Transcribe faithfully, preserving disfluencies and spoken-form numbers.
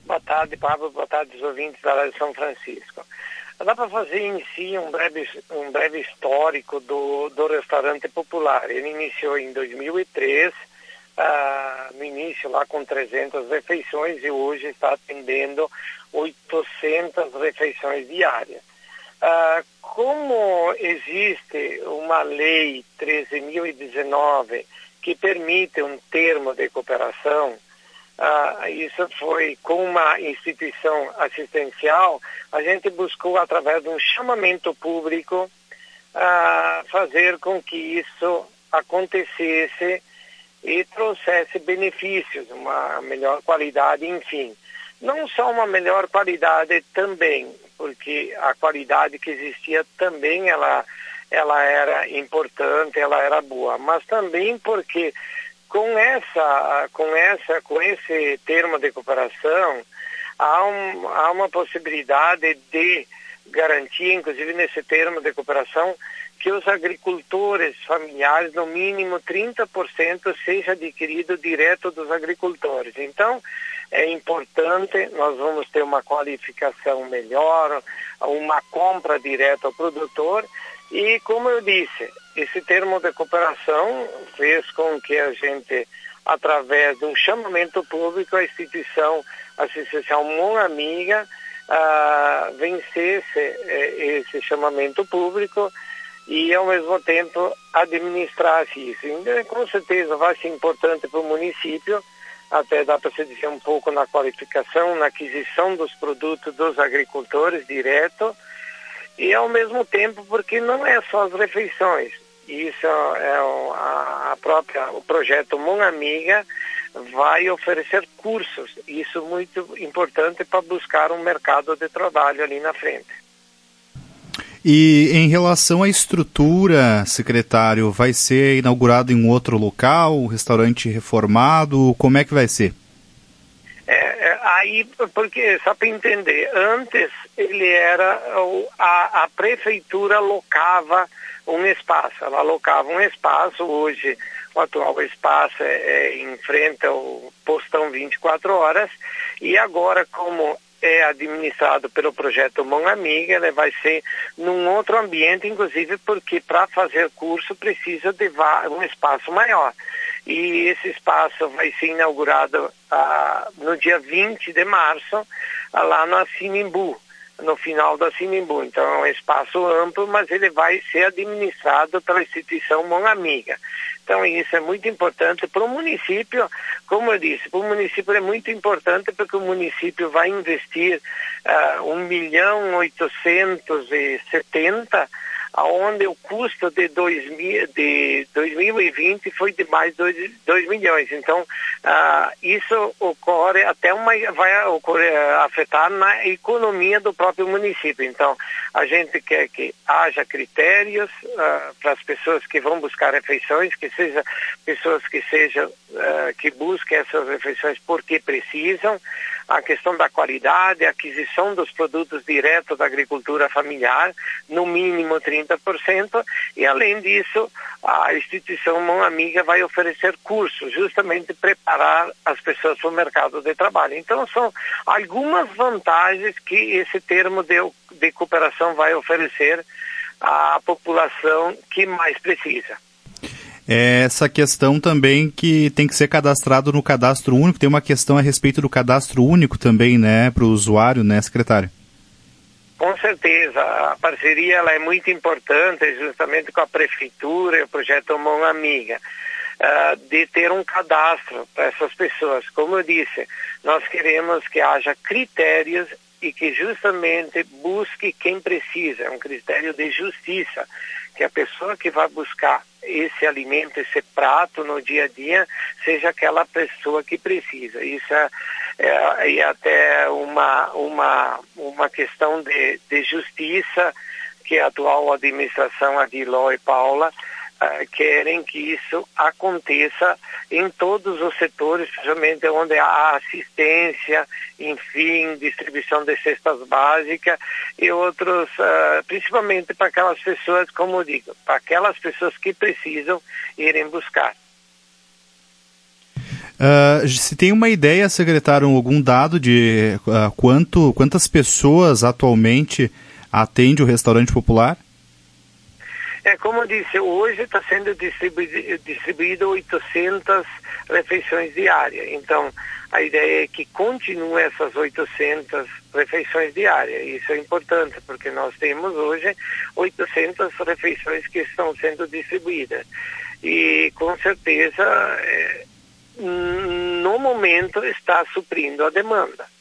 Boa tarde, Pablo. Boa tarde, os ouvintes da Rádio São Francisco. Dá para fazer em si um breve, um breve histórico do, do restaurante popular. Ele iniciou em dois mil e três, ah, no início lá com trezentas refeições e hoje está atendendo oitocentas refeições diárias. Ah, como existe uma lei treze mil e dezenove que permite um termo de cooperação, Ah, isso foi com uma instituição assistencial, a gente buscou através de um chamamento público ah, fazer com que isso acontecesse e trouxesse benefícios, uma melhor qualidade, enfim. Não só uma melhor qualidade também, porque a qualidade que existia também ela, ela era importante, ela era boa, mas também porque Com essa, com essa, com esse termo de cooperação, há, um, há uma possibilidade de garantir, inclusive nesse termo de cooperação, que os agricultores familiares, no mínimo trinta por cento, seja adquirido direto dos agricultores. Então, é importante, nós vamos ter uma qualificação melhor, uma compra direta ao produtor. E, como eu disse, esse termo de cooperação fez com que a gente, através de um chamamento público, a instituição assistencial Mão Amiga ah, vencesse eh, esse chamamento público e, ao mesmo tempo, administrasse isso. Então, com certeza vai ser importante para o município, até dá para se dizer um pouco na qualificação, na aquisição dos produtos dos agricultores direto, e ao mesmo tempo porque não é só as refeições. Isso é a própria, o projeto Mão Amiga vai oferecer cursos, isso é muito importante para buscar um mercado de trabalho ali na frente. E em relação à estrutura, secretário, vai ser inaugurado em um outro local, um restaurante reformado, como é que vai ser? É, é, aí, porque, só para entender, antes ele era, a, a prefeitura alocava um espaço, ela alocava um espaço, hoje o atual espaço é, é em frente ao postão vinte e quatro horas, e agora como é administrado pelo projeto Mão Amiga, ele vai ser num outro ambiente, inclusive porque para fazer curso precisa de um espaço maior. E esse espaço vai ser inaugurado ah, no dia vinte de março, ah, lá na Sinimbu, no final da Sinimbu. Então é um espaço amplo, mas ele vai ser administrado pela instituição Mão Amiga. Então isso é muito importante para o município, como eu disse, para o município é muito importante porque o município vai investir uh, um milhão oitocentos e setenta, onde o custo de, dois mil, de dois mil e vinte foi de mais de dois milhões. Então, uh, isso ocorre até uma, vai ocorrer, afetar na economia do próprio município. Então, a gente quer que haja critérios uh, para as pessoas que vão buscar refeições, que sejam pessoas que sejam uh, que busquem essas refeições porque precisam, a questão da qualidade, a aquisição dos produtos direto da agricultura familiar, no mínimo trinta por cento, e além disso, a instituição Mão Amiga vai oferecer cursos, justamente preparar as pessoas para o mercado de trabalho. Então, são algumas vantagens que esse termo de, de cooperação vai oferecer à população que mais precisa. É essa questão também que tem que ser cadastrado no cadastro único, tem uma questão a respeito do cadastro único também, né, para o usuário, né, secretário? Com certeza, a parceria ela é muito importante, justamente com a prefeitura e o projeto Mão Amiga, uh, de ter um cadastro para essas pessoas. Como eu disse, nós queremos que haja critérios e que justamente busque quem precisa, é um critério de justiça, que a pessoa que vai buscar esse alimento, esse prato no dia a dia, seja aquela pessoa que precisa. Isso é, é, é até uma, uma, uma questão de, de justiça que a atual administração, a Diló e Paula, uh, querem que isso aconteça em todos os setores, principalmente onde há assistência, enfim, distribuição de cestas básicas e outros, uh, principalmente para aquelas pessoas, como eu digo, para aquelas pessoas que precisam irem buscar. Uh, se tem uma ideia, secretário, algum dado de uh, quanto, quantas pessoas atualmente atende o restaurante popular? É, como eu disse, hoje está sendo distribuído, distribuído oitocentas refeições diárias. Então, a ideia é que continue essas oitocentas refeições diárias. Isso é importante, porque nós temos hoje oitocentas refeições que estão sendo distribuídas. E, com certeza, é, no momento está suprindo a demanda.